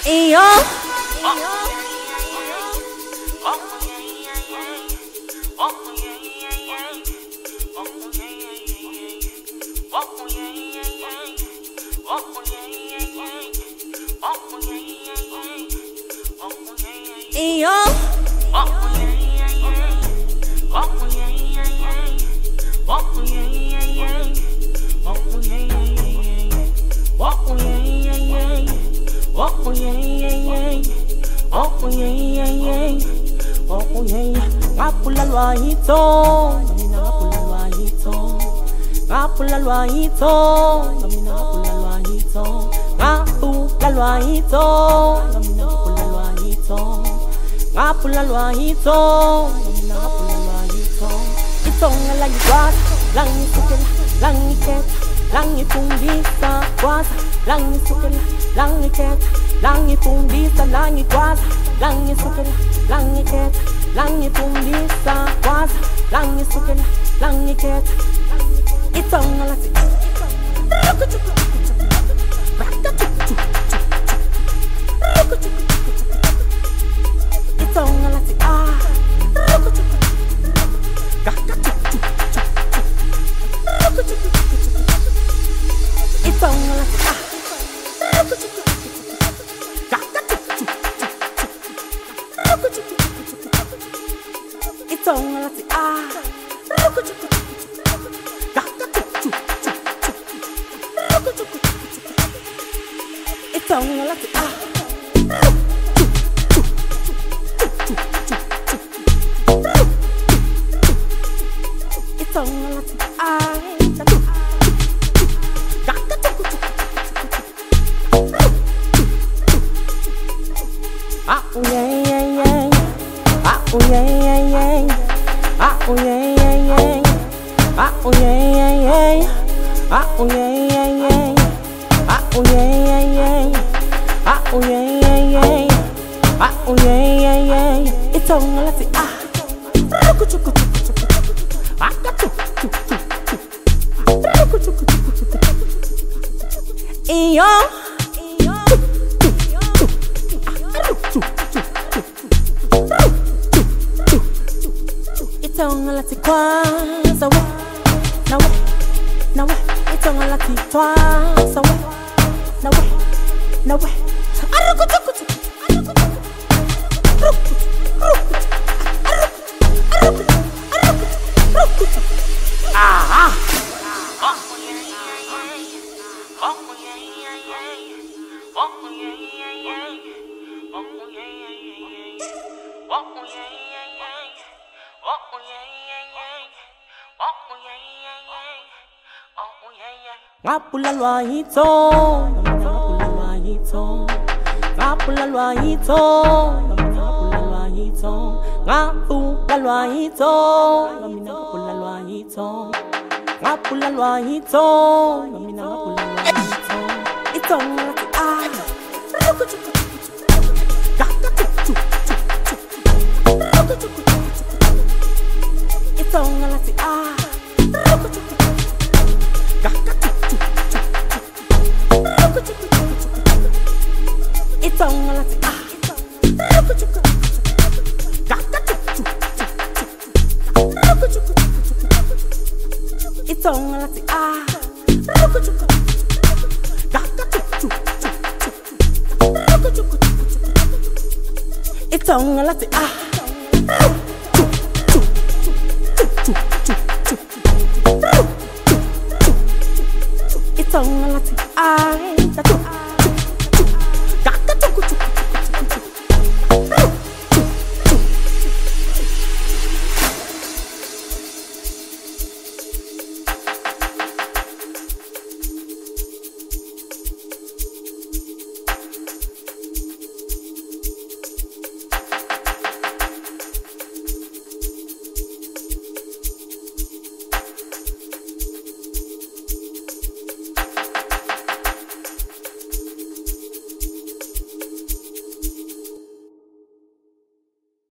Iyo. Iyo. Ngapula lwahito, mina ngapula lwahito. Ngapula lwahito, mina ngapula lwahito. Ngapula lwahito, mina ngapula lwahito. Ngapula lwahito, mina ngapula lwahito. Itonga lagi kwasa, langi sukela, langi keta, langi fundisa kwasa, langi sukela, langi keta, langi fundisa, langi kwasa, langi sukela, langi keta, langi fundisa kwasa, langi sukela, langi keta. Itonga lati itonga lati itonga lati itonga lati itonga lati itonga lati oh yeah yeah yeah, oh yeah yeah yeah, oh yeah yeah yeah, oh yeah yeah yeah, oh yeah yeah yeah, oh yeah yeah yeah, oh yeah yeah yeah, oh yeah yeah yeah. Itonga lati iyo. Itonga lati kwanza we, na we, na we. Itonga lati twanza we, na we, na we. Ah. Ngapula lwahito, ngapula lwahito. Ngapula lwahito, ngapula lwahito. Ngapula lwahito, ngapula lwahito. Ngapula lwahito, ngapula lwahito. Itonga lati itonga lati itonga lati itonga lati itonga lati itonga lati